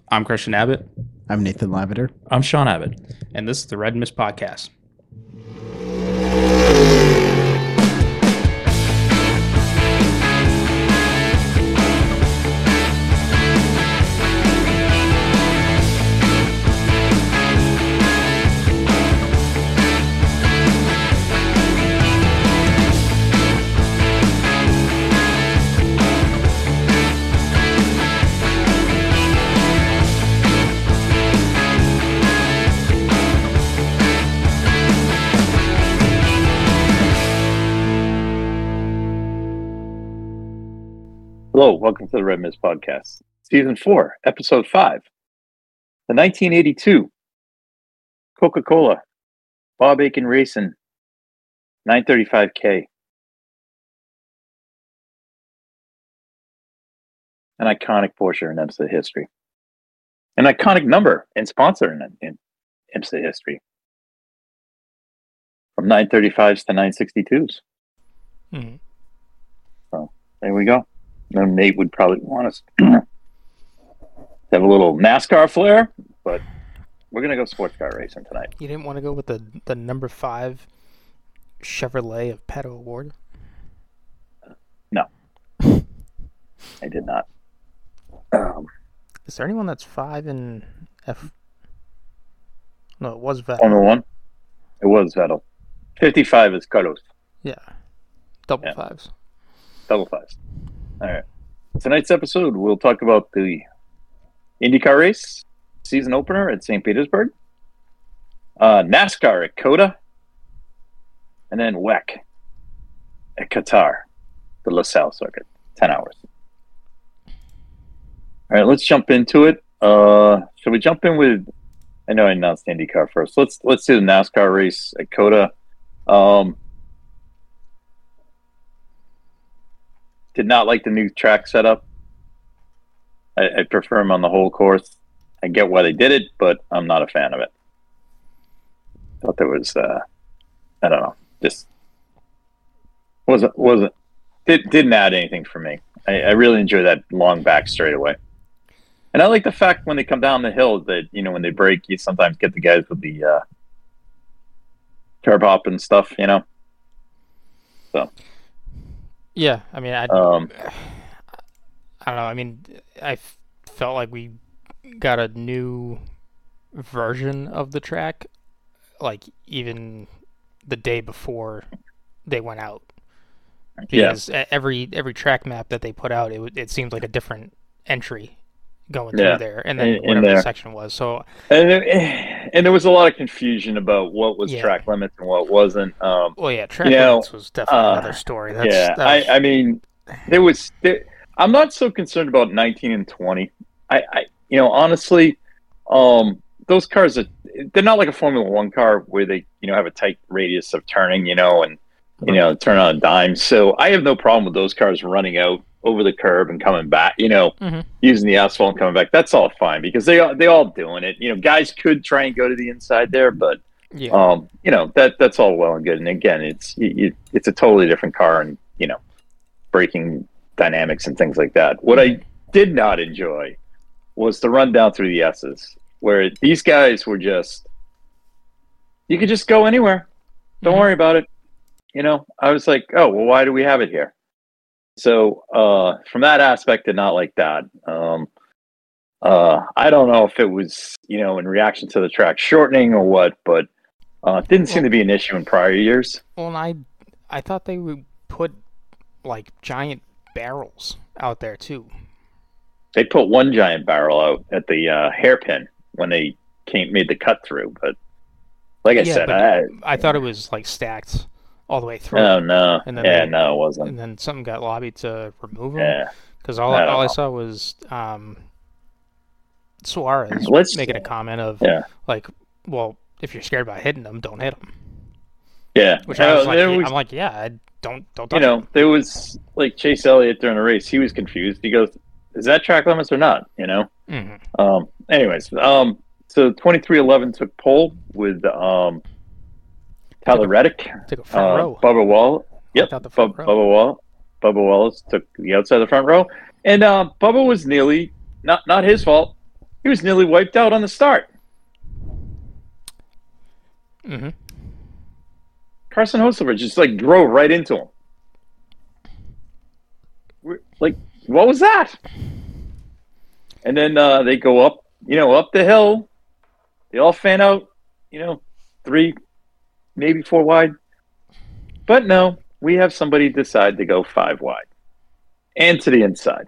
I'm Christian Abbott. I'm Nathan Lavender. I'm Sean Abbott, and this is the Red Mist Podcast. Hello, welcome to the Red Mist Podcast, Season 4, Episode 5. The 1982 Coca-Cola Bob Akin Racing 935K. An iconic Porsche in IMSA history. An iconic number and sponsor in IMSA history. From 935s to 962s. Mm-hmm. So, there we go. No, Nate would probably want us to have a little NASCAR flair, but we're going to go sports car racing tonight. You didn't want to go with the number 5 Chevrolet of Pato Award? No. I did not. Is there anyone that's 5 in F? No, it was Vettel. Formula 1? It was Vettel. 55 is Carlos. Yeah. Double fives. Double fives. All right. Tonight's episode, we'll talk about the IndyCar race, season opener at St. Petersburg, NASCAR at COTA, and then WEC at Qatar, the LaSalle circuit, 10 hours. All right, let's jump into it. Should we jump in with? I know I announced the IndyCar first. Let's do the NASCAR race at COTA. Did not like the new track setup. I prefer them on the whole course. I get why they did it, but I'm not a fan of it. Thought there was, I don't know, just didn't add anything for me. I really enjoy that long back straightaway. And I like the fact when they come down the hill that, you know, when they break, you sometimes get the guys with the curb hop and stuff, you know? So. Yeah, I mean, I don't know. I mean, I felt like we got a new version of the track, like even the day before they went out. Because every track map that they put out, it seemed like a different entry going through there, and then whatever the section was. So, and there was a lot of confusion about what was track limits and what wasn't. Track limits was definitely another story. I mean, I'm not so concerned about 19 and 20. Honestly, those cars they're not like a Formula One car where they, have a tight radius of turning, and turn on a dime. So I have no problem with those cars running out over the curb and coming back, using the asphalt and coming back. That's all fine because they all doing it. Guys could try and go to the inside there, but that's all well and good. And again, it's a totally different car and braking dynamics and things like that. What I did not enjoy was the run down through the S's, where these guys were you could just go anywhere. Don't worry about it. I was like, oh, well, why do we have it here? So from that aspect, did not like that. I don't know if it was, in reaction to the track shortening or what, but it didn't seem to be an issue in prior years. Well, and I thought they would put like giant barrels out there too. They put one giant barrel out at the hairpin when they made the cut through, but like I said, I thought it was like stacked all the way through. Oh no! And then no, it wasn't. And then something got lobbied to remove them. Because all I saw was Suarez making a comment of like, well, if you're scared about hitting them, don't hit them. Yeah, which I was like, I'm like, I don't touch them. There was like Chase Elliott during the race. He was confused. He goes, "Is that track limits or not?" Mm-hmm. Anyways, so 2311 took pole with Tyler Reddick. Took a front row. Bubba Wallace. Yep. Bubba Wallace took the outside of the front row, and Bubba was nearly not his fault. He was nearly wiped out on the start. Mm-hmm. Carson Hocevar just like drove right into him. Like, what was that? And then they go up, up the hill. They all fan out, 3, maybe 4 wide. But no, we have somebody decide to go 5 wide and to the inside.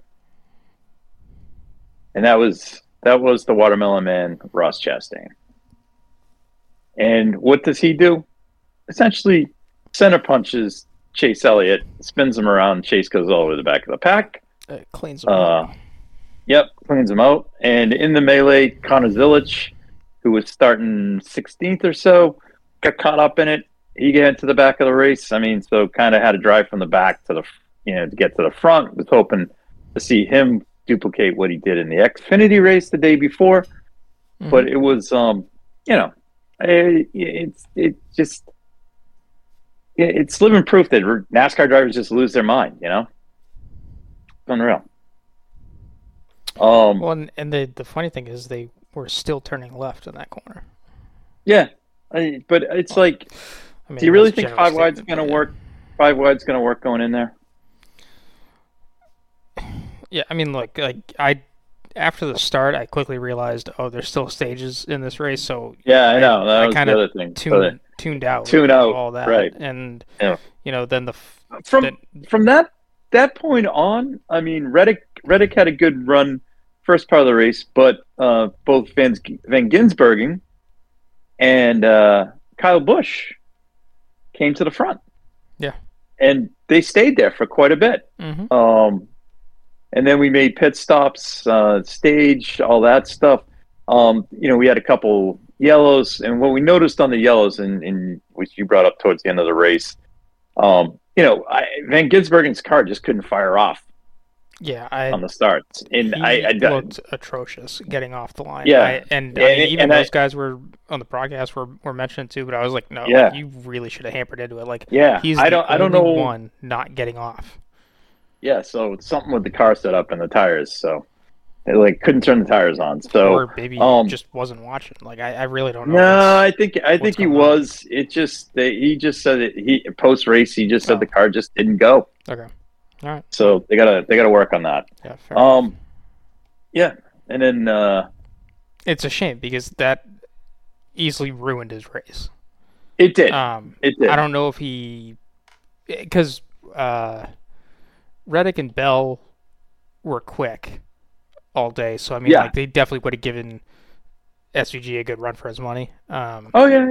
And that was the Watermelon Man, Ross Chastain. And what does he do? Essentially, center punches Chase Elliott, spins him around. Chase goes all over the back of the pack. Cleans him out. Yep, cleans him out. And in the melee, Connor Zilich, who was starting 16th or so, got caught up in it. He got into the back of the race. I mean, so kind of had to drive from the back to to get to the front. Was hoping to see him duplicate what he did in the Xfinity race the day before. Mm-hmm. But it was, it's living proof that NASCAR drivers just lose their mind, Unreal. Well, and the funny thing is they were still turning left in that corner. Yeah, but it's like, do you really think 5 wide's going to work? 5 wide's going to work going in there? Yeah, I mean, after the start, I quickly realized, there's still stages in this race, so yeah, I know that was the other thing. Tuned out all that, right? And yeah. Then from that point on, I mean, Reddick had a good run first part of the race, but both Van Gisbergen and Kyle Busch came to the front. Yeah, and they stayed there for quite a bit. Mm-hmm. And then we made pit stops, stage, all that stuff. We had a couple yellows, and what we noticed on the yellows, and which you brought up towards the end of the race, Van Gisbergen's car just couldn't fire off. Yeah, on the starts, and I looked atrocious getting off the line. Yeah, even those guys were on the broadcast were mentioned too, but I was like, no, you really should have hampered into it. Like, he's I don't know one not getting off. Yeah, so it's something with the car setup and the tires, so they couldn't turn the tires on. So or maybe he just wasn't watching. Like I really don't know. No, I think he was. It just he just said that he post race he just said the car just didn't go. Okay. All right. So they gotta work on that. Yeah. Fair enough. Yeah, and then it's a shame because that easily ruined his race. It did. It did. I don't know if because Reddick and Bell were quick all day, so I mean, they definitely would have given SVG a good run for his money. Yeah.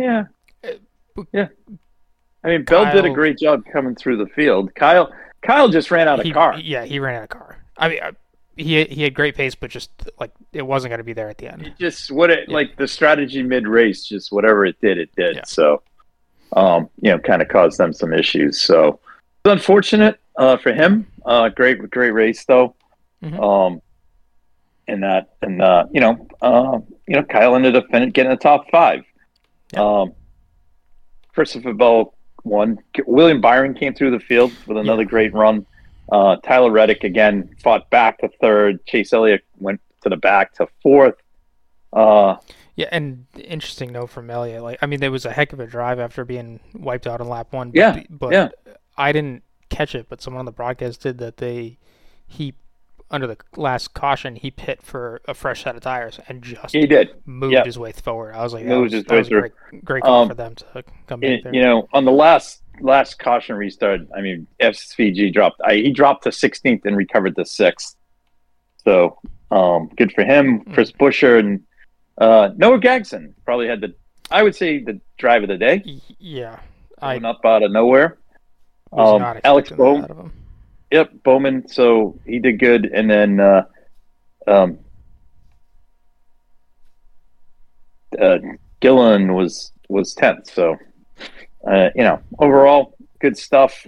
I mean, Bell did a great job coming through the field. Kyle just ran out of car. Yeah, he ran out of car. I mean, he had great pace, but just it wasn't going to be there at the end. It just the strategy mid race, just whatever it did. Yeah. So, kind of caused them some issues. So it's unfortunate for him. Great race though. Mm-hmm. Kyle ended up getting the top 5. Yeah. Christopher Bell won. William Byron came through the field with another great run. Tyler Reddick again fought back to 3rd. Chase Elliott went to the back to 4th. Yeah, and interesting note from Elliott. There was a heck of a drive after being wiped out on lap 1. But I didn't catch it, but someone on the broadcast did that. He under the last caution, he pit for a fresh set of tires and just moved his way forward. I was like, that was a great call for them to come back there. On the last caution restart, I mean, SVG dropped. He dropped to 16th and recovered to 6th. So good for him. Chris Buescher and Noah Gragson probably had I would say the drive of the day. Yeah, up out of nowhere. Alex Bowman. Yep, Bowman. So he did good, and then Gillen was 10th. So overall good stuff.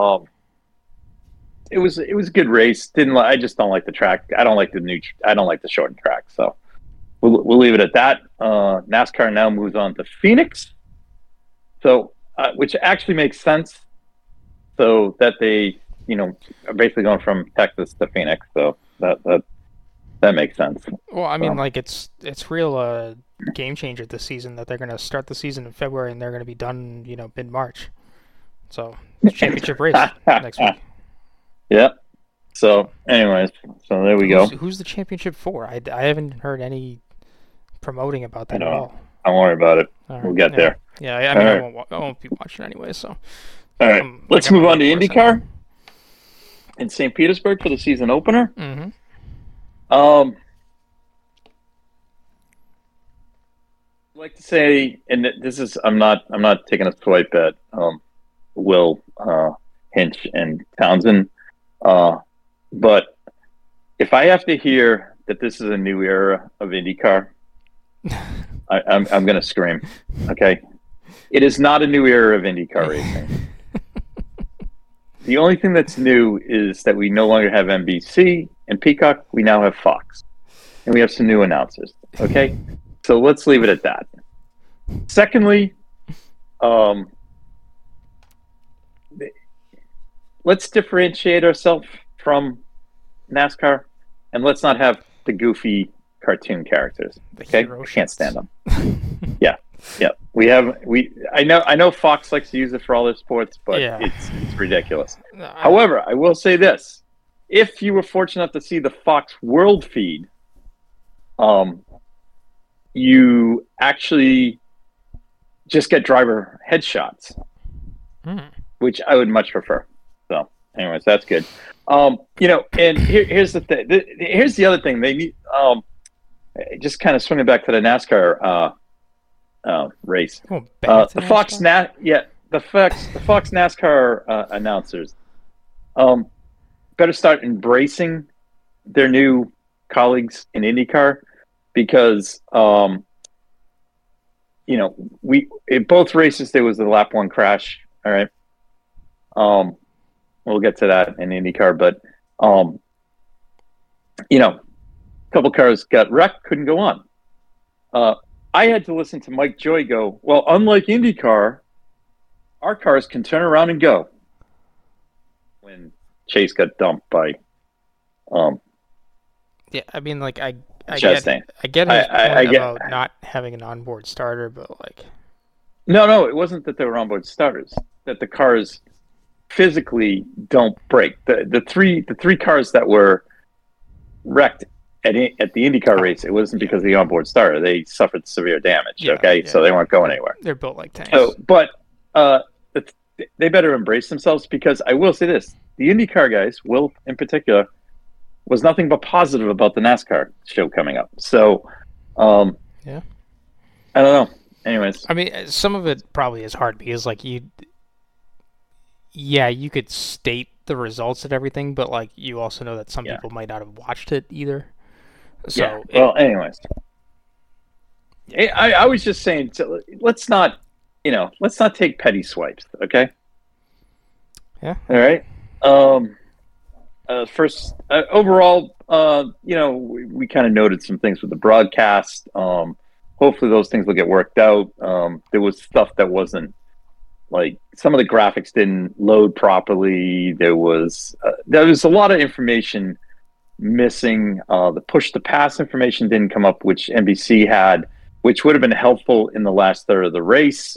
It was a good race. I just don't like the track. I don't like the shortened track. So we'll leave it at that. NASCAR now moves on to Phoenix. So which actually makes sense. So that they are basically going from Texas to Phoenix. So that That makes sense. Well, I mean, like it's real game changer this season that they're going to start the season in February and they're going to be done, mid-March. So championship race next week. Yeah. So, anyways, there we go. Who's the championship for? I haven't heard any promoting about that at all. Don't worry about it. Right. We'll get there. Yeah, I mean, I won't be watching anyway. So. All right, let's move on to IndyCar in St. Petersburg for the season opener. Mm-hmm. I'd like to say, and this is I'm not taking a swipe at Will Hinch and Townsend, but if I have to hear that this is a new era of IndyCar, I'm going to scream. Okay, it is not a new era of IndyCar racing. The only thing that's new is that we no longer have NBC and Peacock. We now have Fox, and we have some new announcers. Okay, so let's leave it at that. Secondly, let's differentiate ourselves from NASCAR, and let's not have the goofy cartoon characters. Okay, I can't stand them. Yeah. I know Fox likes to use it for all their sports, but it's ridiculous. However, I will say this: if you were fortunate enough to see the Fox World feed, you actually just get driver headshots, which I would much prefer. So, anyways, that's good. And here's the thing. Here's the other thing. They need just kind of swinging back to the NASCAR race. The Fox NASCAR announcers better start embracing their new colleagues in IndyCar because in both races there was the lap one crash. All right, we'll get to that in IndyCar, but a couple cars got wrecked, couldn't go on. I had to listen to Mike Joy go, well, unlike IndyCar, our cars can turn around and go. When Chase got dumped by yeah, I mean, like, I get his point about not having an onboard starter, but like... No, it wasn't that they were onboard starters. That the cars physically don't break. The three cars that were wrecked at the IndyCar race, it wasn't because of the onboard starter. They suffered severe damage. So they weren't going anywhere. They're built like tanks. But they better embrace themselves because I will say this: the IndyCar guys, Will in particular, was nothing but positive about the NASCAR show coming up. So, I don't know. Anyways, I mean, some of it probably is hard because like you could state the results and everything, but like you also know that some people might not have watched it either. So anyways, I was just saying, let's not take petty swipes, okay? Yeah. All right. First, overall, we kind of noted some things with the broadcast. Hopefully, those things will get worked out. There was stuff that wasn't like some of the graphics didn't load properly. There was a lot of information missing. The push to pass information didn't come up, which NBC had, which would have been helpful in the last third of the race.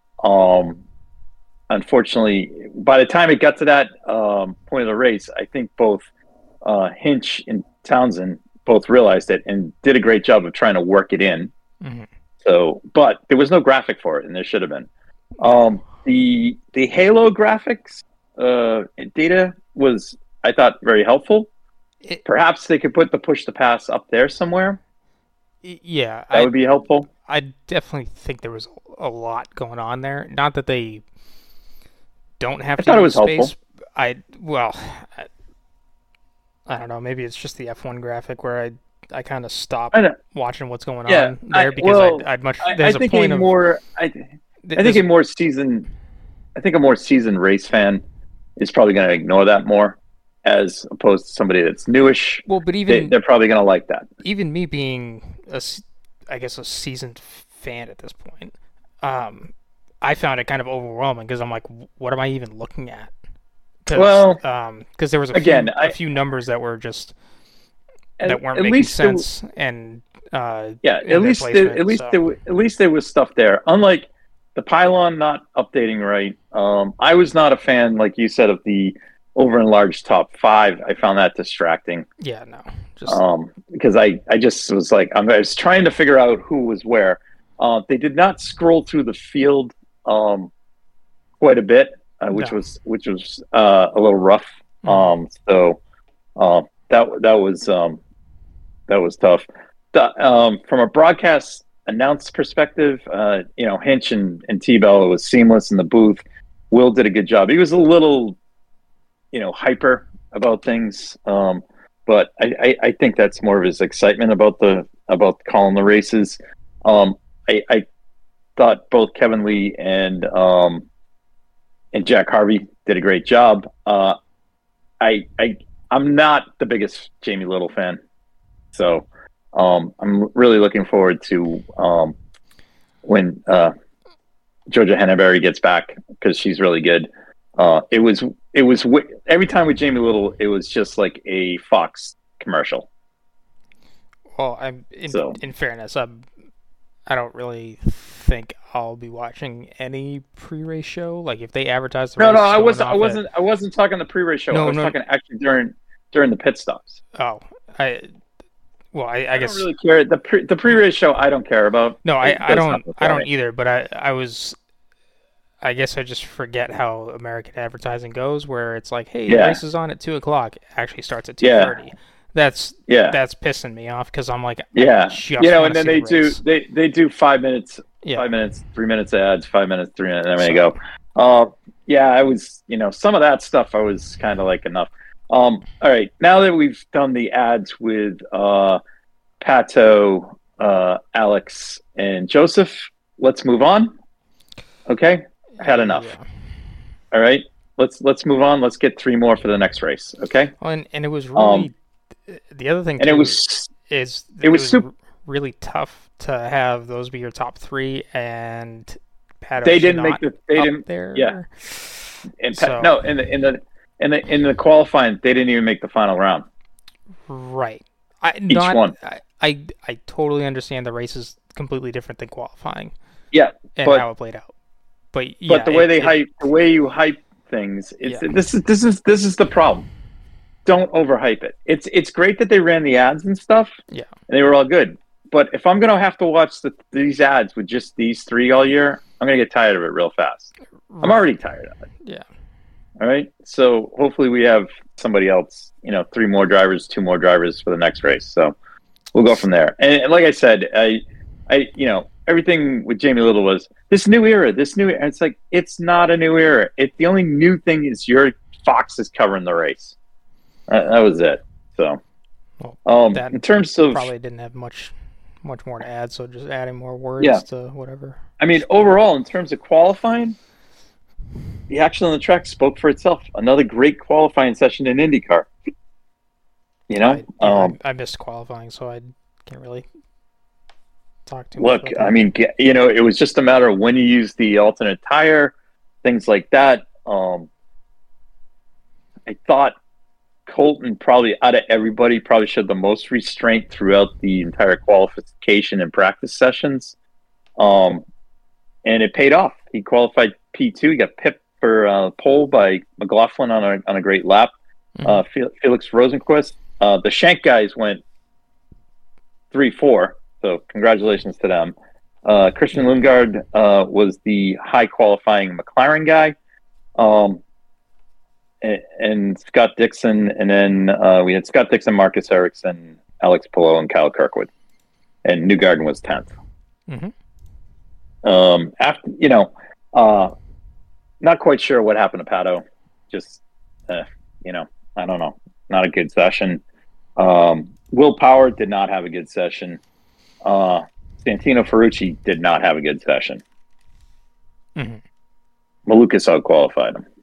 Unfortunately, by the time it got to that point of the race, I think both Hinch and Townsend both realized it and did a great job of trying to work it in. Mm-hmm. So, but there was no graphic for it, and there should have been. The Halo graphics data was, I thought, very helpful. Perhaps they could put the push to pass up there somewhere. Yeah, that would be helpful. I definitely think there was a lot going on there. Not that they don't have to use space. Helpful. I don't know. Maybe it's just the F1 graphic where I kind of stopped watching what's going on there because I'd much. There's a point of more. I think a more seasoned race fan is probably going to ignore that more, as opposed to somebody that's newish. Well, but even they're probably going to like that. Even me being a seasoned fan at this point, I found it kind of overwhelming because I'm like, what am I even looking at? Because there was a few numbers that were just that weren't making sense, and at least there was stuff there. Unlike the pylon not updating right, I was not a fan, like you said, of the over enlarged top 5. I found that distracting. Yeah, no, because I just was like, I was trying to figure out who was where. They did not scroll through the field quite a bit, which was a little rough. So that was tough. From a broadcast announce perspective, Hinch and T-Bell, it was seamless in the booth. Will did a good job. He was a little, hyper about things, but I think that's more of his excitement about calling the races. I thought both Kevin Lee and Jack Harvey did a great job. I'm not the biggest Jamie Little fan, so I'm really looking forward to when Georgia Henneberry gets back, because she's really good. It was every time with Jamie Little, it was just like a Fox commercial. Well, in fairness, I don't really think I'll be watching any pre-race show. Like if they advertise the race. No, I wasn't talking the pre-race show. I was talking actually during the pit stops. Oh, I guess don't really care. The pre-race show I don't care about. No, I don't either. But I guess I just forget how American advertising goes, where it's like, hey, the race is on at 2:00. Actually starts at 2:30. Yeah. That's pissing me off, because I'm like, and then they do 5 minutes, 5 minutes, 3 minutes ads, 5 minutes, 3 minutes, and there you go. I was, some of that stuff I was kind of like, enough. All right, now that we've done the ads with Pato, Alex, and Joseph, let's move on. Okay, had enough. Yeah. All right, let's move on. Let's get 3 more for the next race. Okay. Well, and it was really the other thing. And it was really tough to have those be your top 3, and Pato. They didn't make the. They didn't there. Yeah. And no, in the qualifying, they didn't even make the final round. Right. Each one. I totally understand the race is completely different than qualifying. Yeah, and how it played out. But the way you hype things, this is the problem. Don't overhype it. It's great that they ran the ads and stuff. Yeah, and they were all good. But if I'm gonna have to watch these ads with just these 3 all year, I'm gonna get tired of it real fast. Right. I'm already tired of it. Yeah. All right. So hopefully we have somebody else, 3 more drivers, 2 more drivers for the next race. So we'll go from there. And like I said, I everything with Jamie Little was this new era. And it's like, it's not a new era. The only new thing is your Fox is covering the race. That was it. So, in terms of, probably didn't have much more to add. So just adding more words to whatever. I mean, overall, in terms of qualifying, the action on the track spoke for itself. Another great qualifying session in IndyCar. I missed qualifying, so I can't really talk too much. Look, I mean, it was just a matter of when you use the alternate tire, things like that. I thought Colton probably, out of everybody, probably showed the most restraint throughout the entire qualification and practice sessions. And it paid off. He qualified P2. He got pipped for pole by McLaughlin on a great lap. Mm-hmm. Felix Rosenquist. The Shank guys went 3-4, so congratulations to them. Christian Lundgaard was the high qualifying McLaren guy. And Scott Dixon, and then we had Scott Dixon, Marcus Ericsson, Alex Palou, and Kyle Kirkwood. And Newgarden was 10th. Mm-hmm. After, not quite sure what happened to Pato. Just, I don't know. Not a good session. Will Power did not have a good session. Santino Ferrucci did not have a good session. Mm-hmm. Malukas out-qualified him.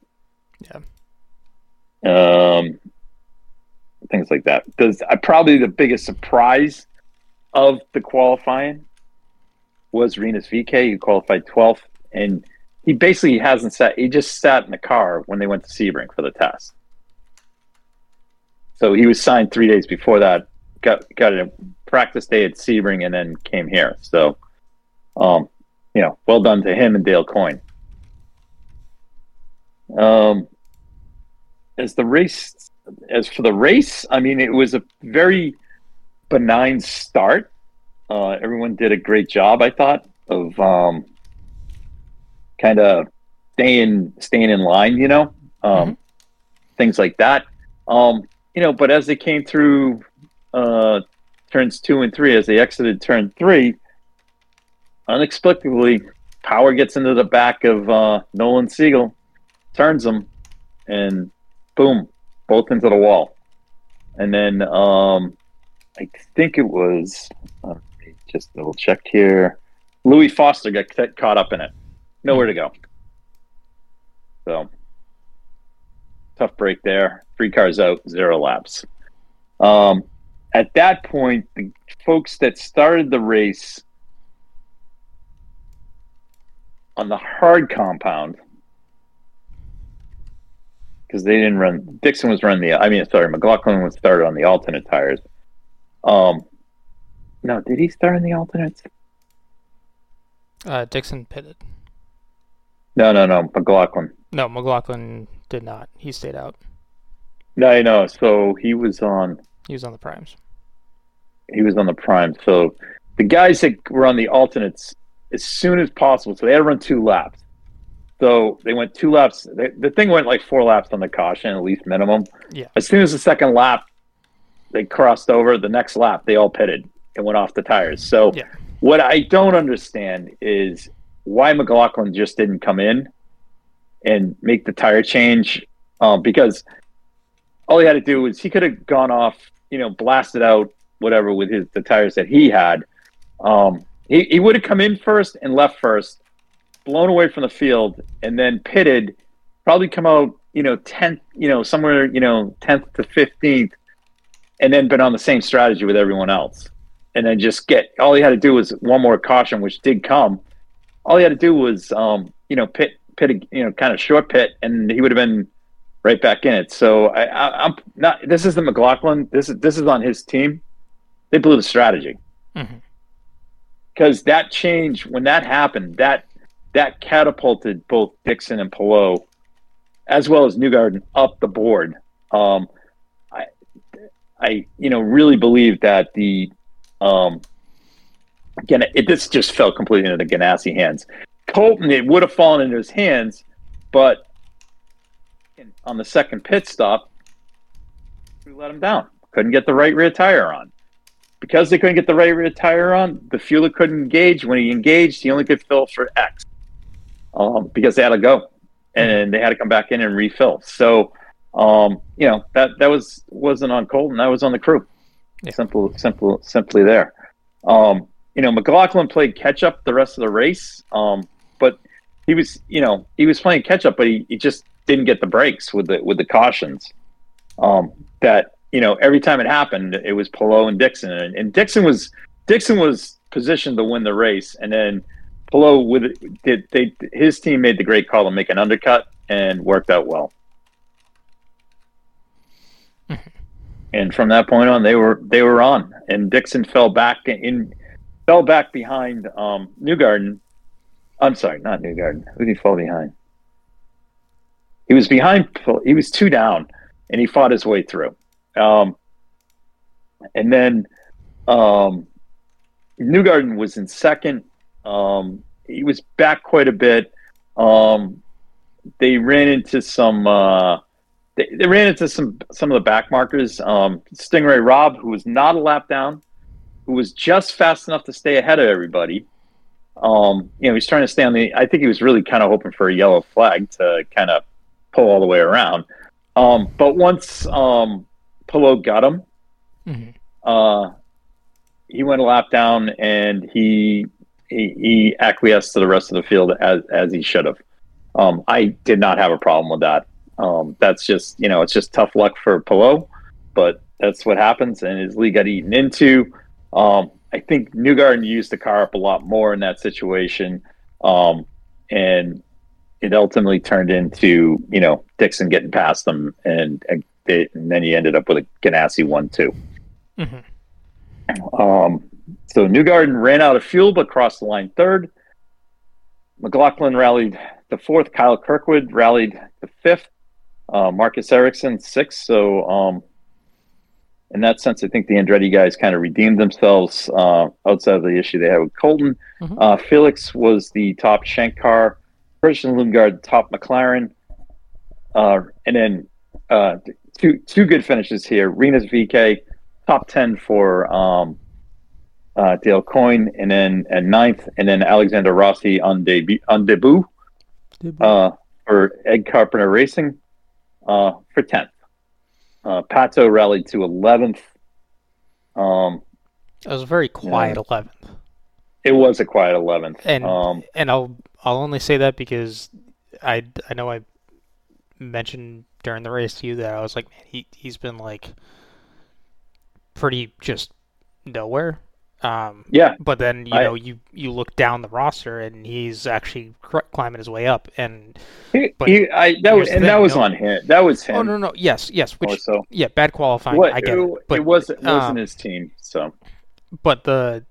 Yeah. Things like that. Probably the biggest surprise of the qualifying was Rinus VeeKay, who qualified 12th, and he basically hasn't sat. He just sat in the car when they went to Sebring for the test. So he was signed 3 days before that got a practice day at Sebring and then came here. So, well done to him and Dale Coyne. As for the race, I mean, it was a very benign start. Everyone did a great job, I thought, of kind of staying in line, things like that. But as they came through turns 2 and 3, as they exited turn 3, inexplicably, power gets into the back of Nolan Siegel, turns them, and boom, both into the wall. And then I think it was, just double check here, Louis Foster got caught up in it. Nowhere to go. So, tough break there. 3 cars out, 0 laps. At that point, the folks that started the race on the hard compound, because they didn't run, Dixon was running McLaughlin was started on the alternate tires. No, did he start on the alternates? Dixon pitted. No, McLaughlin. No, McLaughlin did not. He stayed out. No, I know. So he was on the primes. He was on the prime. So the guys that were on the alternates, as soon as possible, so they had to run 2 laps. So they went 2 laps. The thing went like 4 laps on the caution, at least minimum. Yeah. As soon as the second lap, they crossed over. The next lap, they all pitted and went off the tires. So what I don't understand is why McLaughlin just didn't come in and make the tire change, because all he had to do was he could have gone off, blasted out whatever with the tires that he had. He would have come in first and left first, blown away from the field, and then pitted, probably come out, 10th, somewhere, 10th to 15th, and then been on the same strategy with everyone else. And then just all he had to do was one more caution, which did come. All he had to do was, pit, kind of short pit, and he would have been right back in it. So I'm not, this isn't McLaughlin. This is on his team. They blew the strategy. Because that change, when that happened, that catapulted both Dixon and Palou, as well as Newgarden, up the board. I really believe that this just fell completely into the Ganassi hands. Colton, it would have fallen into his hands, but on the second pit stop, we let him down. Couldn't get the right rear tire on. Because they couldn't get the right rear tire on, the fueler couldn't engage. When he engaged, he only could fill for X, because they had to go, and they had to come back in and refill. So, that wasn't on Colton. That was on the crew. Yeah. Simply there. McLaughlin played catch up the rest of the race, but he was playing catch up, but he just didn't get the breaks with the cautions. Every time it happened, it was Palou and Dixon, and Dixon was positioned to win the race, and then Palou his team made the great call to make an undercut and worked out well. And from that point on, they were on, and Dixon fell back behind Newgarden. I'm sorry, not Newgarden. Who did he fall behind? He was behind. He was 2 down, and he fought his way through. And then Newgarden was in second. He was back quite a bit. They ran into some. They ran into some of the back markers. Stingray Robb, who was not a lap down, who was just fast enough to stay ahead of everybody. He's trying to stay on the. I think he was really kind of hoping for a yellow flag to kind of pull all the way around. But once Palou got him, he went a lap down, and he acquiesced to the rest of the field as he should have. I did not have a problem with that. That's just, it's just tough luck for Palou, but that's what happens, and his lead got eaten into. I think Newgarden used the car up a lot more in that situation, and it ultimately turned into, Dixon getting past them, and then he ended up with a Ganassi 1-2. So Newgarden ran out of fuel but crossed the line third. McLaughlin rallied the fourth. Kyle Kirkwood rallied the fifth. Marcus Ericsson sixth. So in that sense, I think the Andretti guys kind of redeemed themselves outside of the issue they had with Colton. Mm-hmm. Felix was the top Schenk car. Christian Lundgaard top McLaren. And then two good finishes here. Rinus VeeKay top 10 for Dale Coyne, and then at ninth, and then Alexander Rossi on debut for Ed Carpenter Racing for 10th. Pato rallied to 11th. It was a very quiet 11th. It was a quiet 11th, and I'll only say that because I know I mentioned during the race to you that I was like, man, he's been like pretty just nowhere. Yeah, but then you look down the roster and he's actually climbing his way up, and that was on him. That was him. Oh no, yes, which bad qualifying. I get it, but it wasn't his team. So, but the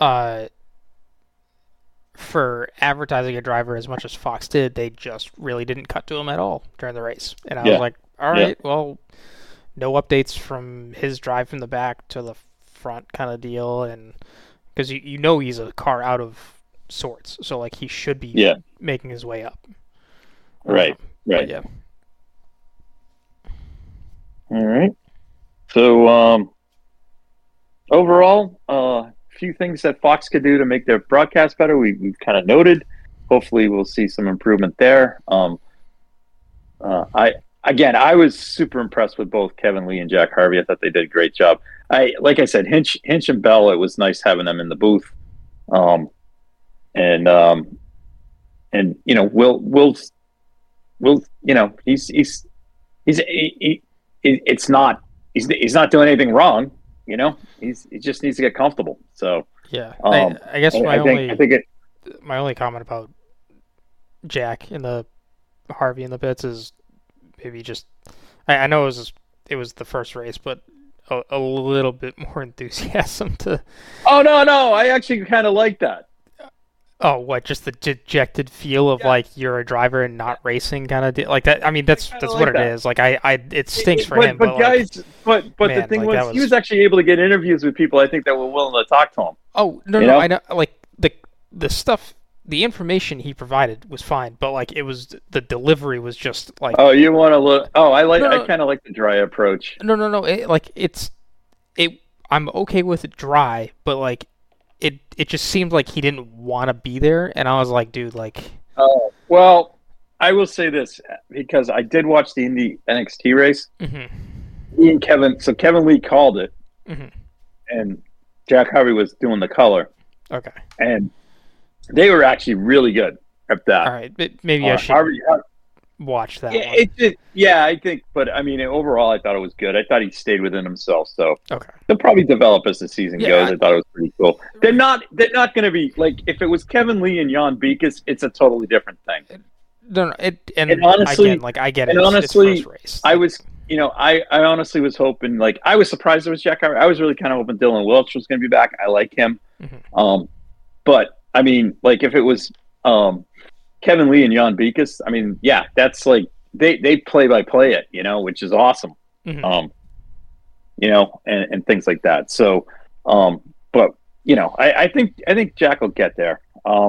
for advertising a driver as much as Fox did, they just really didn't cut to him at all during the race, and I was like, all right, well, no updates from his drive from the back to the front kind of deal, and because you know he's a car out of sorts, so like he should be making his way up. Right. Yeah. All right. So overall, few things that Fox could do to make their broadcast better. We've kind of noted. Hopefully, we'll see some improvement there. I was super impressed with both Kevin Lee and Jack Harvey. I thought they did a great job. Like I said, Hinch and Bell, it was nice having them in the booth. And you know, we'll you know, he's not doing anything wrong. You know, he just needs to get comfortable. So yeah, I guess my only comment about Jack and the Harvey in the pits is maybe just I know it was the first race, but a little bit more enthusiasm to. Oh no! I actually kind of like that. Oh, what? Just the dejected feel of like you're a driver and not racing kind of like that. I mean, that's what it is. Like it stinks for him. But guys, but man, the thing was, he was actually able to get interviews with people I think that were willing to talk to him. Oh no, I know. Like the stuff, the information he provided was fine, but like it was the delivery was just like. Oh, you want to look? Oh, I kind of like the dry approach. No. I'm okay with it dry, but like. It just seemed like he didn't want to be there, and I was like, dude, like. Oh well, I will say this because I did watch the Indy NXT race. Mm-hmm. Me and Kevin Lee called it, mm-hmm. and Jack Harvey was doing the color. Okay. And they were actually really good at that. All right, but maybe I should watch that. I think, but I mean, overall, I thought it was good. I thought he stayed within himself, so okay. They'll probably develop as the season goes. I thought it was pretty cool. They're not going to be like if it was Kevin Lee and Jan Beekes, it's a totally different thing. No, and honestly, again, like I get it. And honestly, it's first race. I was, I honestly was hoping, like, I was surprised it was Jack Harvey. I was really kind of hoping Dylan Welch was going to be back. I like him, mm-hmm. But I mean, like, if it was Kevin Lee and Jan Beekes, I mean, yeah, that's like they play by play it, which is awesome. Mm-hmm. And things like that. So, but I think Jack will get there.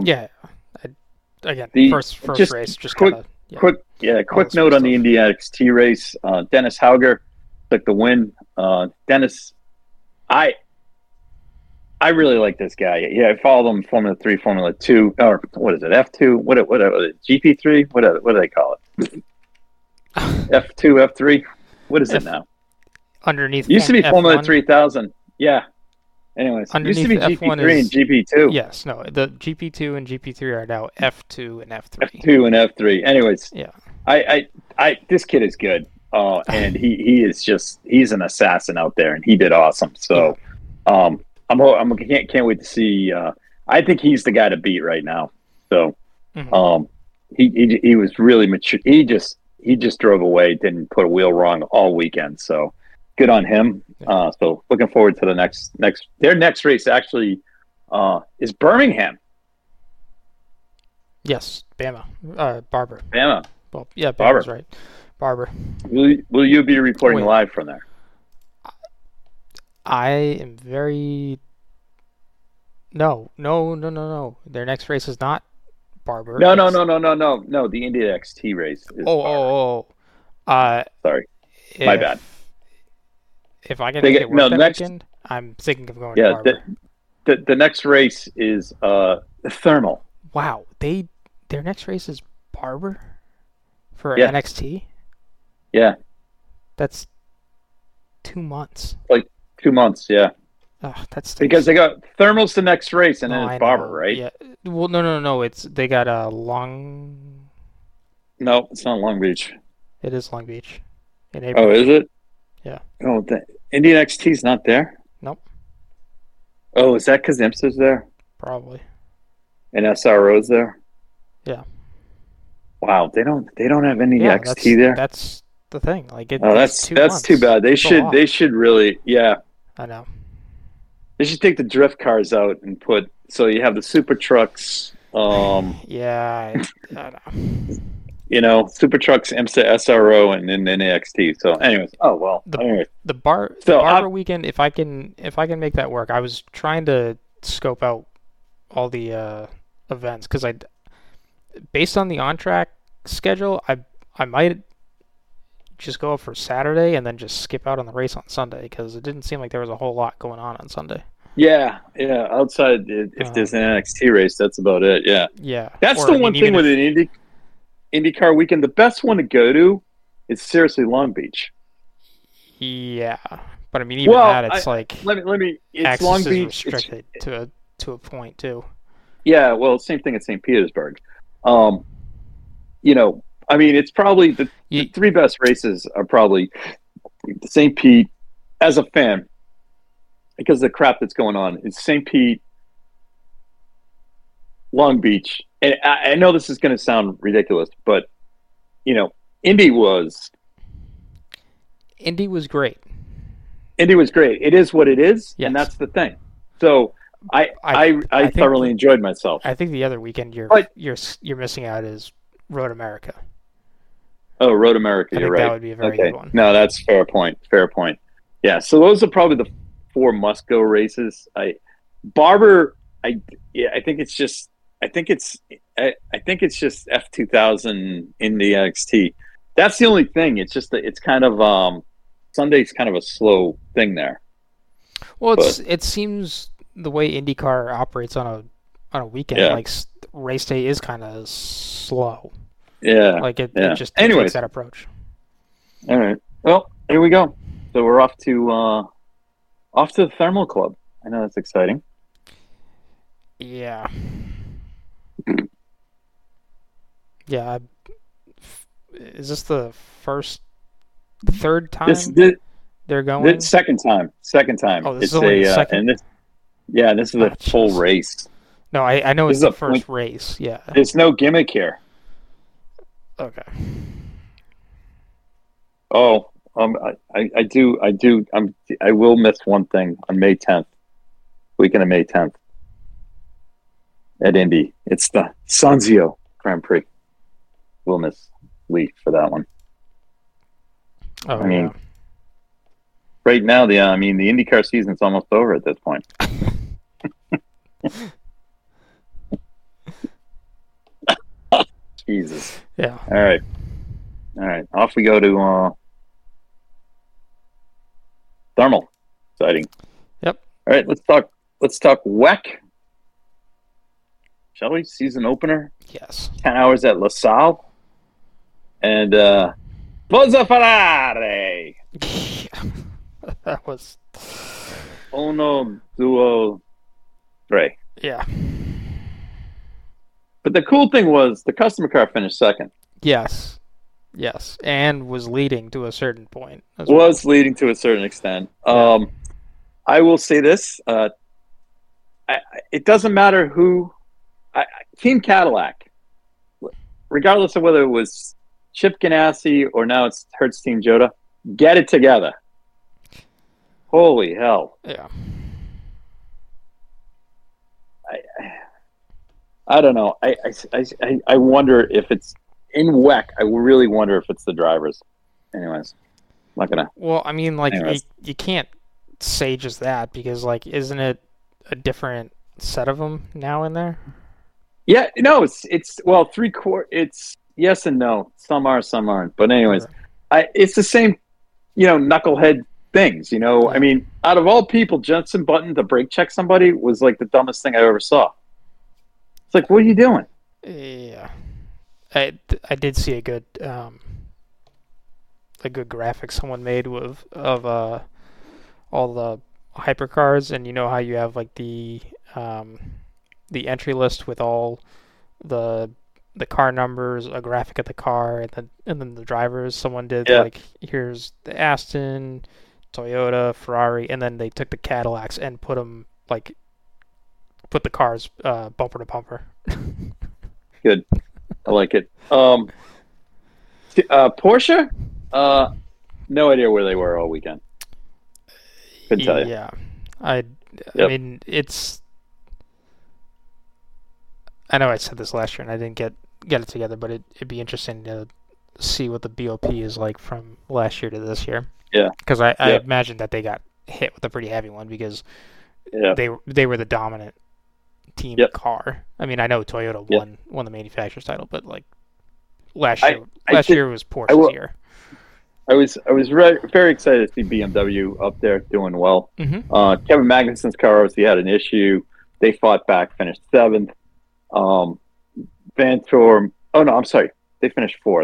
First race, just quick note on the Indy NXT race. Dennis Hauger took the win. Dennis, I really like this guy. Yeah, I followed him Formula 3, Formula 2, or what is it, F2? What GP3? What do they call it? F2, F3? What is it now? Underneath used to be Formula 3000. Yeah. Anyways, underneath used to be GP3 and GP2. Yes, no, the GP2 and GP3 are now F2 and F3. F2 and F3. Anyways, yeah. I this kid is good. And he's an assassin out there, and he did awesome. So, I can't wait to see. I think he's the guy to beat right now. So, mm-hmm. He was really mature. He just drove away, didn't put a wheel wrong all weekend. So, good on him. So looking forward to the next. Their next race actually is Birmingham. Yes, Bama. Barber. Bama. Well, yeah, Bama's right. Barber. Will you be reporting live from there? I am very... No. Their next race is not Barber. No. The Indy XT race is Barber. Sorry. My bad. If I can make it work that weekend, I'm thinking of going to Barber. The next race is Thermal. Wow. Their next race is Barber for NXT? Yeah. That's 2 months. Like 2 months, yeah. Oh, that's because they got Thermal's the next race, and then it's Barber, right? Yeah. Well, no. They got a Long. No, it's not Long Beach. It is Long Beach. In April. Oh, is it? Yeah. Oh, the Indian XT's not there. Nope. Oh, is that because IMSA's there? Probably. And SRO's there. Yeah. Wow, they don't have any XT there. That's the thing. Like that's too bad. They should really I know. They should take the drift cars out and put so you have the super trucks. Yeah, I know. You know, super trucks, IMSA, SRO, and then NXT. So, anyways, the Barber weekend. If I can make that work, I was trying to scope out all the events because based on the on track schedule, I might just go up for Saturday and then just skip out on the race on Sunday because it didn't seem like there was a whole lot going on Sunday. Yeah. Outside, if there's an NXT race, that's about it. Yeah. Yeah. That's the one thing with an IndyCar weekend. The best one to go to is seriously Long Beach. Yeah, but I mean, even it's let me. It's access Long is Beach restricted to a point too. Yeah. Well, same thing at St. Petersburg. You know, I mean, it's probably the three best races are probably St. Pete as a fan because of the crap that's going on. It's St. Pete, Long Beach, and I know this is going to sound ridiculous, but you know, Indy was great. Indy was great. It is what it is, and that's the thing. So I thoroughly enjoyed myself. I think the other weekend you're missing out is Road America. Oh, Road America, you're right. That would be a very good one. No, that's fair point. Fair point. Yeah, so those are probably the 4 must-go races. Barber, I think it's just F2000 in the NXT. That's the only thing. It's just that it's kind of Sunday's kind of a slow thing there. Well, it seems the way IndyCar operates on a weekend, like race day is kind of slow. Yeah, like it just takes that approach. All right. Well, here we go. So we're off to the Thermal Club. I know that's exciting. Yeah. Yeah. Is this the third time they're going? Second time. Oh, this is only the second? And this is a full race. No, I know it's the first race. Yeah. There's no gimmick here. Okay. Oh, I will miss one thing on May 10th. Weekend of May 10th. At Indy. It's the Sanzio Grand Prix. We'll miss Lee for that one. Oh, I mean, right now, the IndyCar season's almost over at this point. Jesus. Yeah. All right. Off we go to Thermal. Exciting. Yep. All right. Let's talk WEC. Shall we? Season opener. Yes. 10 hours at LaSalle. And Pozza Ferrari. That was Uno, duo, tre. Yeah. But the cool thing was the customer car finished second. Yes, and was leading to a certain point. Leading to a certain extent. Yeah. I will say this: it doesn't matter who. Team Cadillac, regardless of whether it was Chip Ganassi or now it's Hertz Team Joda, get it together. Holy hell! Yeah. I don't know. I wonder if it's in WEC. I really wonder if it's the drivers. Anyways, I'm not gonna. Well, I mean, like Anyways. you can't say just that because, like, isn't it a different set of them now in there? Yeah, no, it's well, three-quarter. It's yes and no. Some are, some aren't. But anyways, Okay. it's the same, knucklehead things. I mean, out of all people, Jenson Button to brake check somebody was like the dumbest thing I ever saw. It's like, what are you doing? Yeah. I did see a good graphic someone made of all the hypercars, and you know how you have like the entry list with all the car numbers, a graphic of the car, and then the drivers. Someone did like, here's the Aston, Toyota, Ferrari, and then they took the Cadillacs and put the cars bumper to bumper. Good, I like it. Porsche, no idea where they were all weekend. Couldn't tell you. Yeah, I mean, I know I said this last year and I didn't get it together, but it'd be interesting to see what the BOP is like from last year to this year. Yeah. Because I imagine that they got hit with a pretty heavy one because they were the dominant team car. I mean, I know Toyota won the manufacturer's title, but like last year was Porsche's year. I was very excited to see BMW up there doing well. Mm-hmm. Kevin Magnussen's car obviously had an issue. They fought back, finished 7th. Vantor. Oh no, I'm sorry. They finished 4th.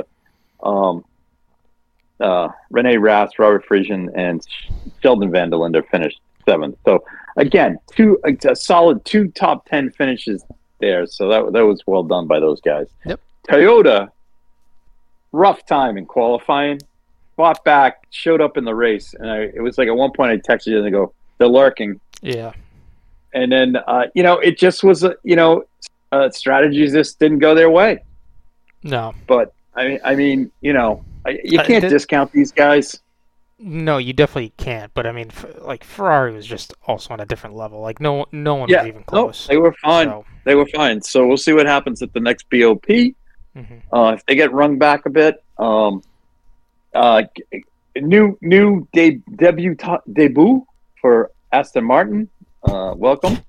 Rene Rast, Robert Friesen, and Sheldon Van der Linde finished 7th. So again, a solid 2 top 10 finishes there. So that was well done by those guys. Yep. Toyota, rough time in qualifying, fought back, showed up in the race, and it was like at one point I texted you and I go, they're lurking. Yeah. And then it just was strategies just didn't go their way. No. But I mean, you can't discount these guys. No, you definitely can't. But I mean, like Ferrari was just also on a different level. Like no one was even close. No, they were fine. So. They were fine. So we'll see what happens at the next BOP. Mm-hmm. If they get rung back a bit, new debut for Aston Martin. Welcome.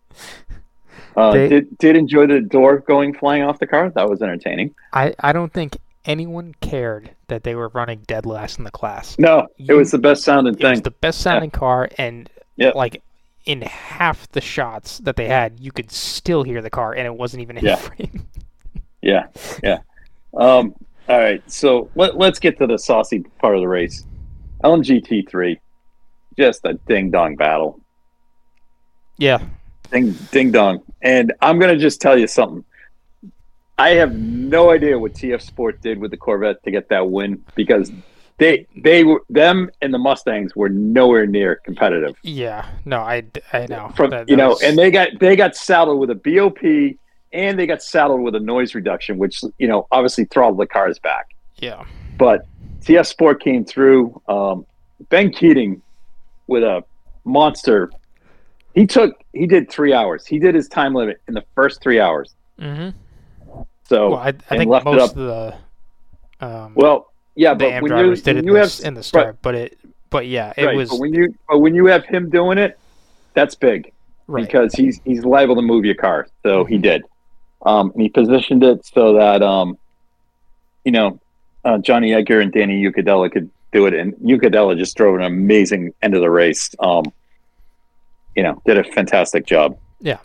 Did enjoy the door going flying off the car. That was entertaining. I don't think anyone cared that they were running dead last in the class. No, it was the best sounding thing. It was the best sounding car, and like in half the shots that they had, you could still hear the car, and it wasn't even in frame. Yeah. All right, so let's get to the saucy part of the race. LMGT3, just a ding-dong battle. Yeah. Ding dong. And I'm going to just tell you something. I have no idea what TF Sport did with the Corvette to get that win because them and the Mustangs were nowhere near competitive. Yeah. No, I know. And they got saddled with a BOP and they got saddled with a noise reduction, which, obviously throttled the cars back. Yeah. But TF Sport came through. Ben Keating with a monster. He did 3 hours. He did his time limit in the first 3 hours. Mm-hmm. So I think most of the but when drivers did it in the start, right. but it was. But when you have him doing it, that's big, right? Because he's liable to move your car. So he did, and he positioned it so that Johnny Edgar and Danny Ucadella could do it, and Ucadella just drove an amazing end of the race. Did a fantastic job. Yeah.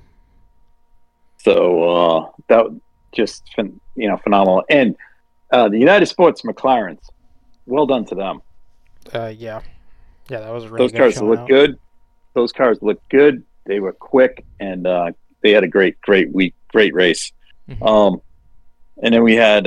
So that just phenomenal, and the United Sports McLarens, well done to them. Yeah, that was a really those cars look good. Those cars look good. They were quick, and they had a great week, great race. Mm-hmm. And then we had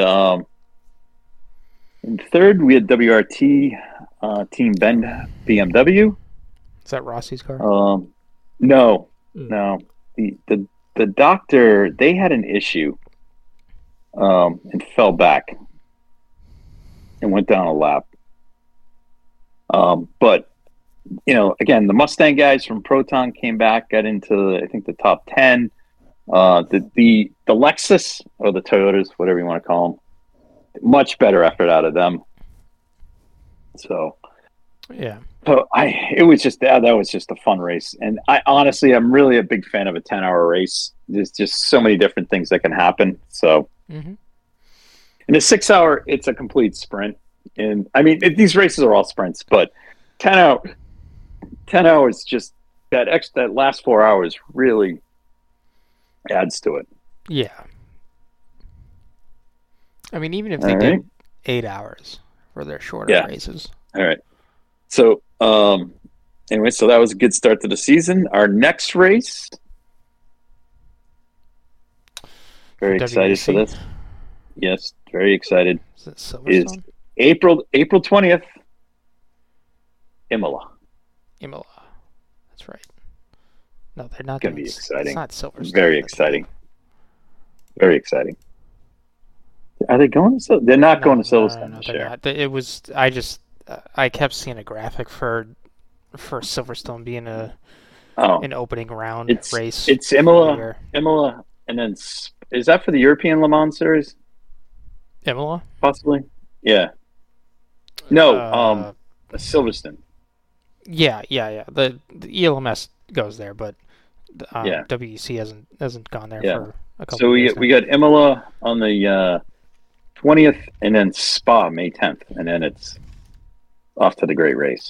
in third we had WRT Team Bend BMW. Is that Rossi's car? No. The doctor, they had an issue and fell back and went down a lap. But again, the Mustang guys from Proton came back, got into I think the top 10. The Lexus or the Toyotas, whatever you want to call them, much better effort out of them. So yeah. So it was just that was just a fun race, and I'm really a big fan of a 10-hour race. There's just so many different things that can happen. So, in a 6-hour, it's a complete sprint, and I mean these races are all sprints, but 10 hours just that last 4 hours really adds to it. Yeah, I mean even if they did 8 hours for their shorter races. All right. So, anyway, so that was a good start to the season. Our next race, very excited for this. Yes, very excited. Is April 20th, Imola. That's right. No, they're not going to be exciting. It's not Silverstone. Very exciting. Very exciting. Are they going to? They're not going to Silverstone this year. It was. I kept seeing a graphic for Silverstone being an opening round race. It's Imola, and then is that for the European Le Mans Series? Imola, possibly. Yeah. No, Silverstone. Yeah. The ELMS goes there, but WEC hasn't gone there for a couple. So we got Imola on the 20th, and then Spa May 10th, and then it's off to the great race.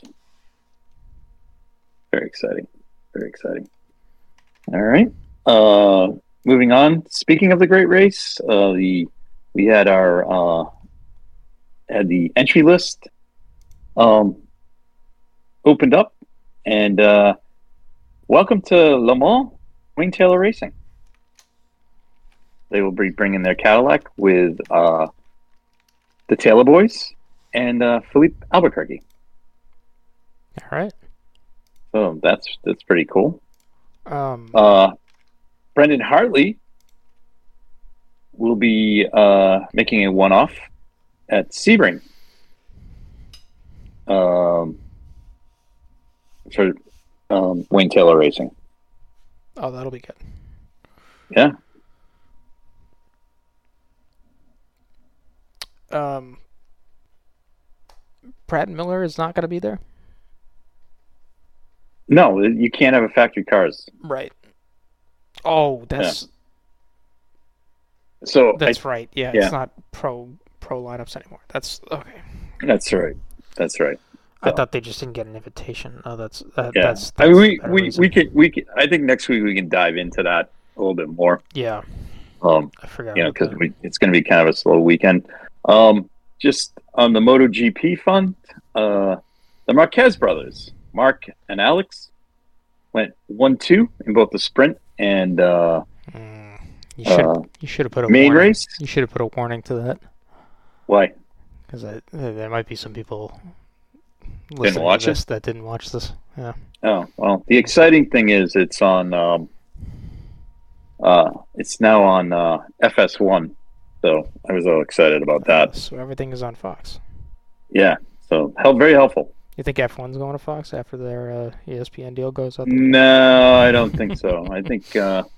Very exciting. Very exciting. All right. Moving on. Speaking of the great race, we had had the entry list opened up, and welcome to Le Mans Wayne Taylor Racing. They will be bringing their Cadillac with the Taylor boys and Philippe Albuquerque. All right. So that's pretty cool. Brendan Hartley will be making a one-off at Sebring for Wayne Taylor Racing. Oh, that'll be good. Yeah. Pratt and Miller is not going to be there? No, you can't have a factory cars. Right. Oh, that's... Yeah. So that's right. Yeah, it's not pro lineups anymore. That's okay. That's right. I thought they just didn't get an invitation. Oh, that's I mean, we could. I think next week we can dive into that a little bit more. Yeah. I forgot. Because it's going to be kind of a slow weekend. Just on the MotoGP front, the Marquez brothers, Mark and Alex, went 1-2 in both the sprint and you should have put a main race. You should have put a warning to that. Why? Because there might be some people didn't watch this that didn't watch this. Yeah. Oh well, the exciting thing is it's on. It's now on FS1, so I was all excited about that. So everything is on Fox. Yeah, so very helpful. You think F1's going to Fox after their ESPN deal goes up? No, I don't think so. I think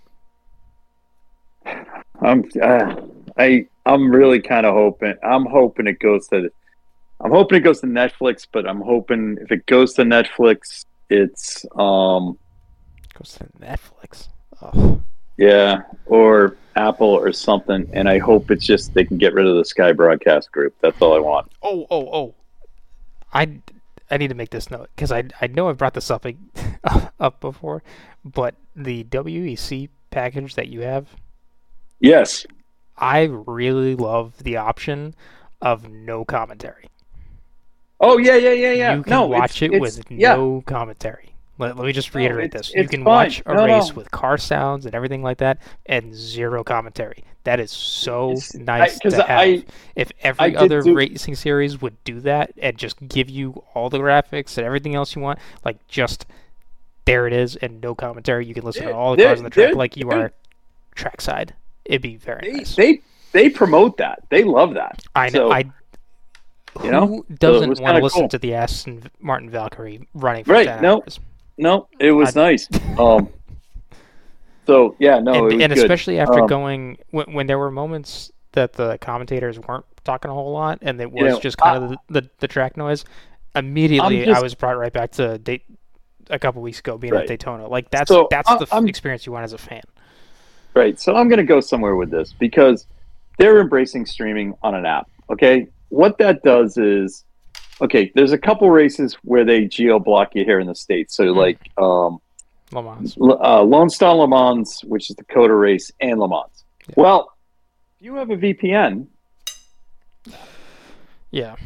I'm really kind of hoping. I'm hoping it goes to Netflix, but I'm hoping if it goes to Netflix, it's goes to Netflix. Oh. Yeah, or Apple or something, and I hope it's just they can get rid of the Sky Broadcast Group. That's all I want. Oh. I need to make this note because I know I've brought this up before, but the WEC package that you have. Yes. I really love the option of no commentary. Oh, yeah. You can watch it with no commentary. Let me just reiterate this. You can watch a race with car sounds and everything like that and zero commentary. That is so nice to have. If every other racing series would do that and just give you all the graphics and everything else you want, like just there it is and no commentary, you can listen to all the cars on the track like you are trackside. It'd be very nice. They promote that. They love that. I know. You know, who doesn't so want to listen cool. to the Aston Martin Valkyrie running for Right? 10 hours? No, it was nice. So yeah, no, it was and good. especially after going when there were moments that the commentators weren't talking a whole lot, and it was just kind of the track noise. Immediately, I was brought right back to a couple weeks ago being at Daytona. Like that's the experience you want as a fan. Right. So I'm going to go somewhere with this because they're embracing streaming on an app. Okay. What that does is, okay, there's a couple races where they geo block you here in the States. So like Le Mans, Lone Star Le Mans, which is the Dakota race, and Le Mans. Yeah. Well, if you have a VPN. Yeah.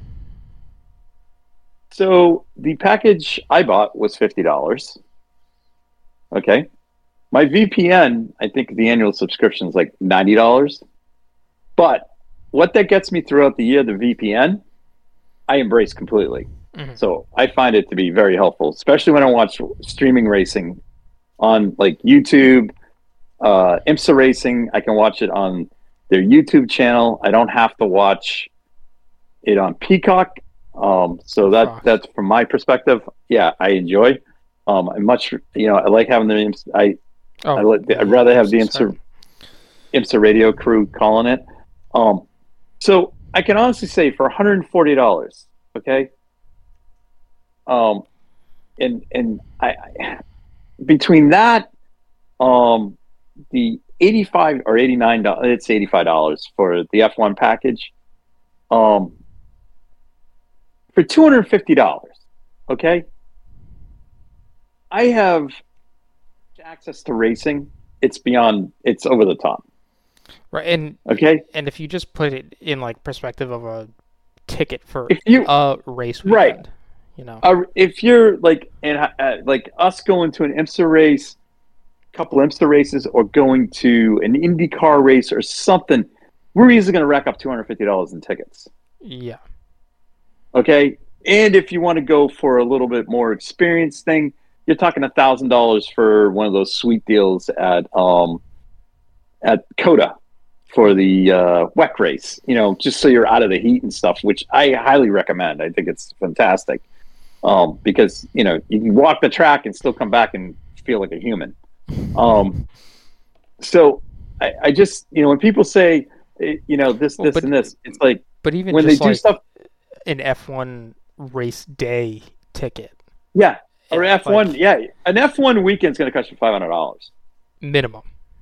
So the package I bought was $50. Okay. My VPN, I think the annual subscription is like $90. But what that gets me throughout the year, the VPN, I embrace completely. Mm-hmm. So I find it to be very helpful, especially when I watch streaming racing on like YouTube, IMSA Racing. I can watch it on their YouTube channel. I don't have to watch it on Peacock. So that's from my perspective. Yeah, I enjoy. I like having the I'd rather have the IMSA radio crew calling it. So I can honestly say for $140, okay. And I between that, the $85 or $89, it's $85 for the F1 package. For $250, okay, I have access to racing. It's over the top. Right, and okay, and if you just put it in like perspective of a ticket for a race weekend, right? You know, if you're like like us going to an IMSA race, a couple IMSA races, or going to an IndyCar race or something, we're easily going to rack up $250 in tickets. Yeah. Okay, and if you want to go for a little bit more experience thing, you're talking $1,000 for one of those sweet deals at COTA for the WEC race. You know, just so you're out of the heat and stuff, which I highly recommend. I think it's fantastic because you know you can walk the track and still come back and feel like a human. So I just when people say this and this, it's like, but even when just they do stuff, an F1 race day ticket. Yeah. Or F1, an F1 weekend's going to cost you $500 minimum.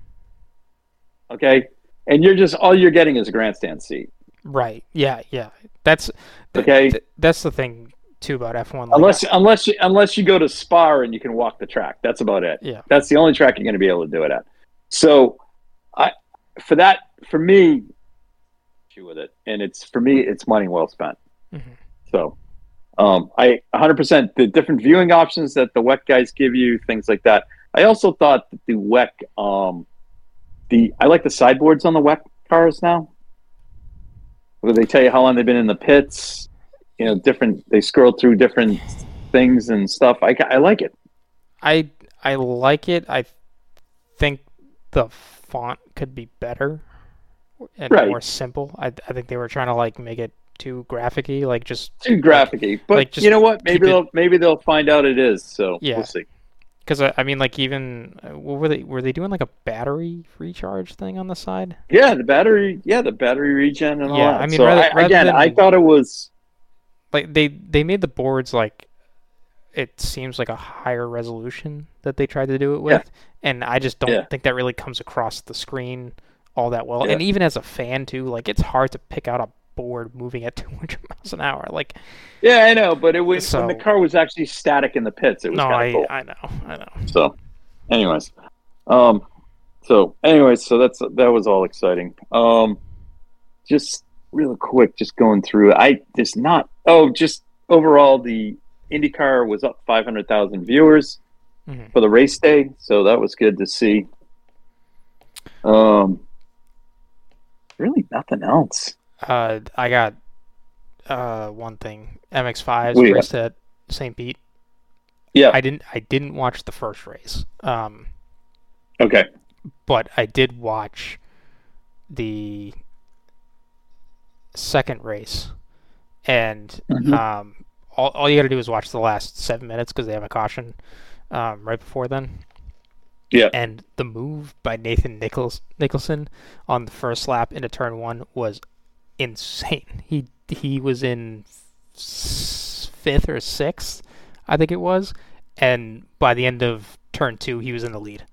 Okay, and all you're getting is a grandstand seat. Right. Yeah. That's okay. That's the thing too about F1. Like, unless you go to Spa and you can walk the track, that's about it. Yeah. That's the only track you're going to be able to do it at. So, for me, with it, and it's money well spent. Mm-hmm. So. I 100% the different viewing options that the WEC guys give you, things like that. I also thought that the WEC, I like the sideboards on the WEC cars now, where they tell you how long they've been in the pits. They scroll through different things and stuff. I like it. I like it. I think the font could be better and more simple. I think they were trying to like make it too graphic-y, like just too graphic-y. But like, you know what? Maybe they'll find out it is. So yeah. We'll see. Because I mean, like even were they doing like a battery recharge thing on the side? Yeah, the battery regen and all that. I mean, so I thought it was like they made the boards like it seems like a higher resolution that they tried to do it with, and I just don't think that really comes across the screen all that well. And even as a fan too, like it's hard to pick out a board moving at 200 miles an hour. Like, yeah, I know, but it was when the car was actually static in the pits. It was kind of cool. I know. So, anyways, so that was all exciting. Just real quick, just going through. Just overall, the IndyCar was up 500,000 viewers for the race day, so that was good to see. Really nothing else. I got one thing. MX-5's raced at St. Pete. Yeah. I didn't watch the first race. Okay. But I did watch the second race, and Mm-hmm. all you got to do is watch the last 7 minutes because they have a caution right before then. Yeah. And the move by Nathan Nicholson on the first lap into turn one was insane. He was in fifth or sixth, I think it was, and by the end of turn two, he was in the lead.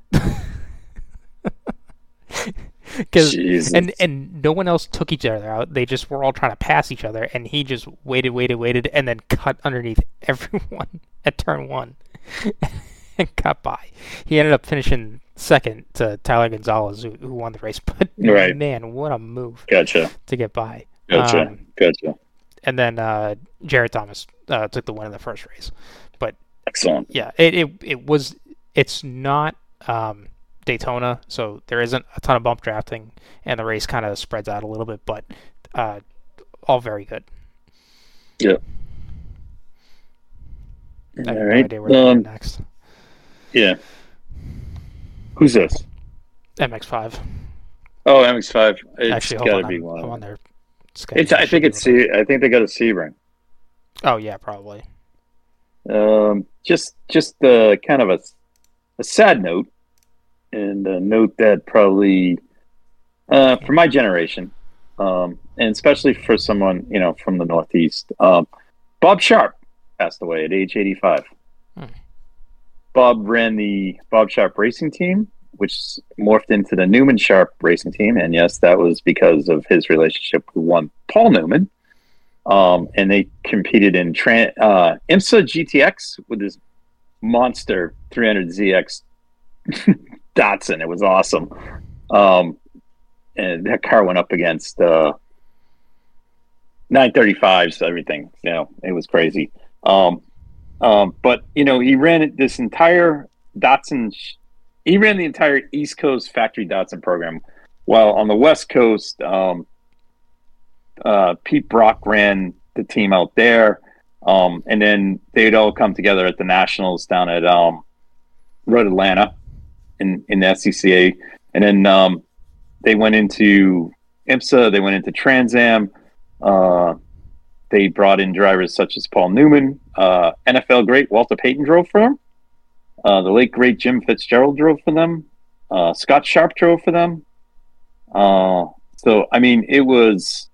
Because Jesus. and no one else took each other out. They just were all trying to pass each other, and he just waited, and then cut underneath everyone at turn one and got by. He ended up finishing second to Tyler Gonzalez, who won the race. But Right. man, what a move Gotcha. to get by. Gotcha. Gotcha. And then Jared Thomas took the win in the first race. But Excellent. yeah, it's not Daytona, so there isn't a ton of bump drafting, and the race kind of spreads out a little bit, but all very good. Yeah. I have All no right. idea where they're going next. Yeah. Who's this? MX5. Oh, MX5. It's Actually, got hold to be on. one I'm of on them. their schedule. I think it's C. I think they got a Sebring. Oh yeah, probably. Just kind of a sad note, and a note that probably for my generation, and especially for someone from the Northeast, Bob Sharp passed away at age 85. Hmm. Bob ran the Bob Sharp Racing Team, which morphed into the Newman Sharp Racing Team, and yes, that was because of his relationship with one Paul Newman. And they competed in IMSA GTX with this monster 300ZX Datsun. It was awesome. And that car went up against 935s, everything. It was crazy. But he ran this entire Datsun. He ran the entire East Coast factory Datsun program, while on the West Coast, Pete Brock ran the team out there. And then they'd all come together at the Nationals down at Road Atlanta in the SCCA. And then they went into IMSA, they went into Trans Am. They brought in drivers such as Paul Newman, NFL great Walter Payton drove for them. The late great Jim Fitzgerald drove for them. Scott Sharp drove for them. So I mean, it was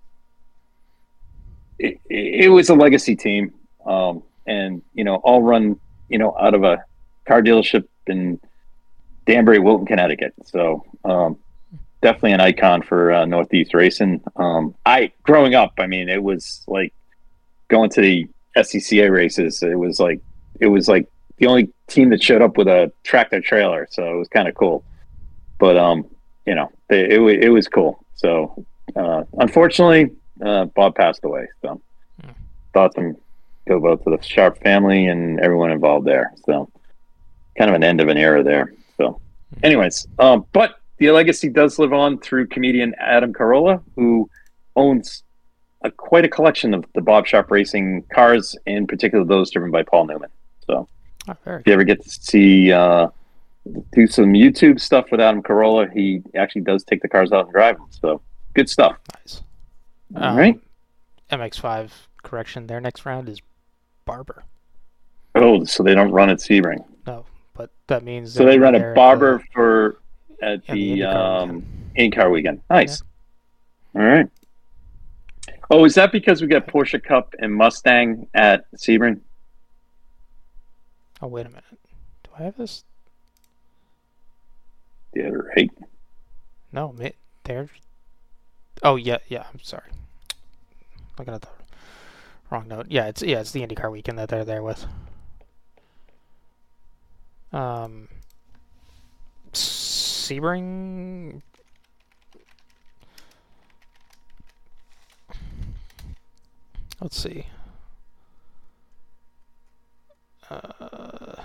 a legacy team, and all run out of a car dealership in Danbury, Wilton, Connecticut. So definitely an icon for Northeast racing. Growing up, I mean, it was like going to the SCCA races. It was like the only team that showed up with a tractor trailer, so it was kind of cool. But it was cool. So unfortunately, Bob passed away. So thoughts go both to the Sharp family and everyone involved there. So kind of an end of an era there. So anyways, but the legacy does live on through comedian Adam Carolla, who owns quite a collection of the Bob Sharp Racing cars, in particular those driven by Paul Newman. So if you ever get to see do some YouTube stuff with Adam Carolla, he actually does take the cars out and drive them. So good stuff. Nice. All right. MX5 correction. Their next round is Barber. Oh, so they don't run at Sebring. No, but that means so they run at Barber at the IndyCar weekend. Nice. Yeah. All right. Oh, is that because we got Porsche Cup and Mustang at Sebring? Oh, wait a minute. Do I have this? Yeah, right. No, they're. Oh yeah. I'm sorry. Looking at the wrong note. Yeah, it's the IndyCar weekend that they're there with. Sebring. Let's see. All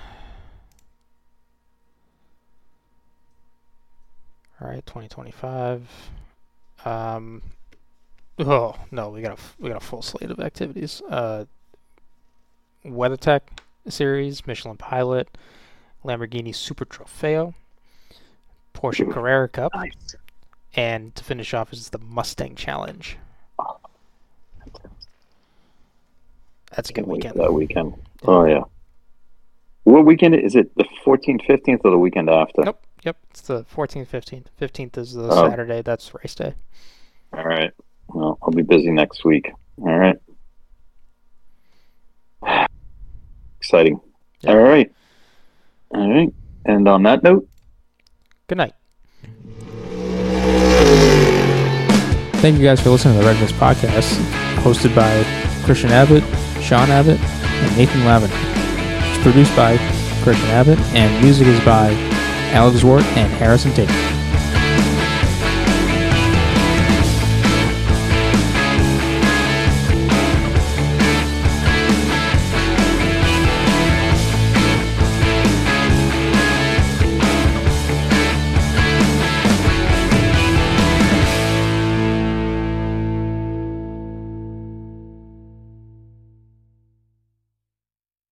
right, 2025. Oh no, we got a full slate of activities. WeatherTech Series, Michelin Pilot, Lamborghini Super Trofeo, Porsche Carrera Cup, nice. And to finish off is the Mustang Challenge. That's a good weekend. That weekend. Oh, yeah. What weekend is it? The 14th, 15th, or the weekend after? Nope. Yep. It's the 14th, 15th. 15th is the Saturday. That's race day. All right. Well, I'll be busy next week. All right. Exciting. Yeah. All right. And on that note, good night. Thank you guys for listening to the Red Mist Podcast, hosted by Christian Abbott, Sean Abbott, and Nathan Lavin. It's produced by Christian Abbott, and music is by Alex Wart and Harrison Tate.